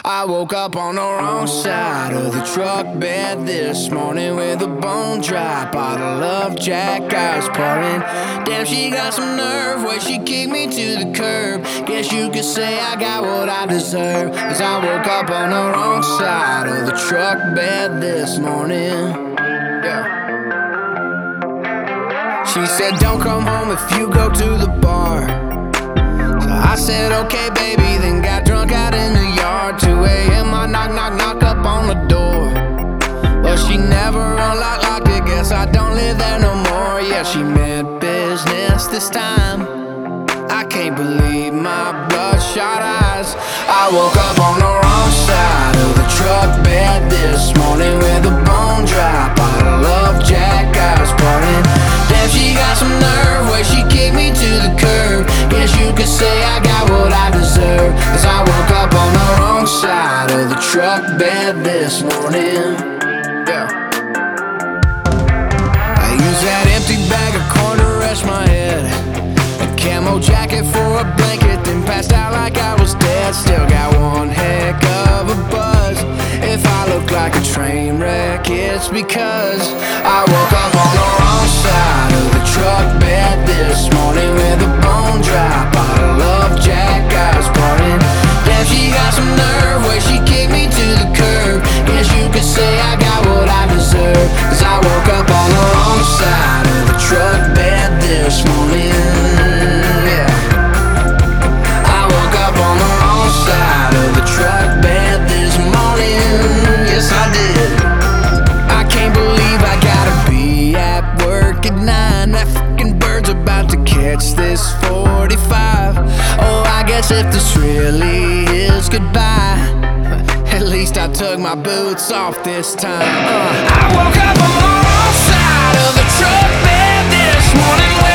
I woke up on the wrong side of the truck bed this morning with a bone dry bottle of Jack Ice pouring. Damn, she got some nerve, way she kicked me to the curb. Guess you could say I got what I deserve, 'cause I woke up on the wrong side of the truck bed this morning. Yeah. She said don't come home if you go to the bar. So I said okay baby, then got drunk out in the yard. 2 a.m. I knock up on the door, but she never unlocked it. Guess I don't live there no more. Yeah, she meant business this time. I can't believe my bloodshot eyes. I woke up on the wrong side of the truck bed this morning with a bone dry bottle of Jack Ice pouring. Damn, she got some nerve, way she kicked me to the curb. Guess you could say I got what I deserve, 'cause I woke up on the wrong side of the truck bed this morning. Yeah. I used that empty bag of corn to rest my head, a camo jacket for a blanket, then passed out like I was dead. Still got one heck of a buzz. If I look like a train wreck, it's because I woke up on the wrong side of the truck bed this morning with a bone dry bottle of Jack Ice pouring. Damn, she got some nerve, way she kicked me to the curb. Guess you could say I got what I deserve, 'cause I woke up on the wrong side of the truck bed this morning. Yeah. I woke up on the wrong side of the truck bed this morning. Yes, I did. I can't believe I gotta be at work at 9. That fucking bird's about to catch this 45. Oh, I guess if this really is goodbye, at least I took my boots off this time. I woke up on the wrong side of the truck bed this morning.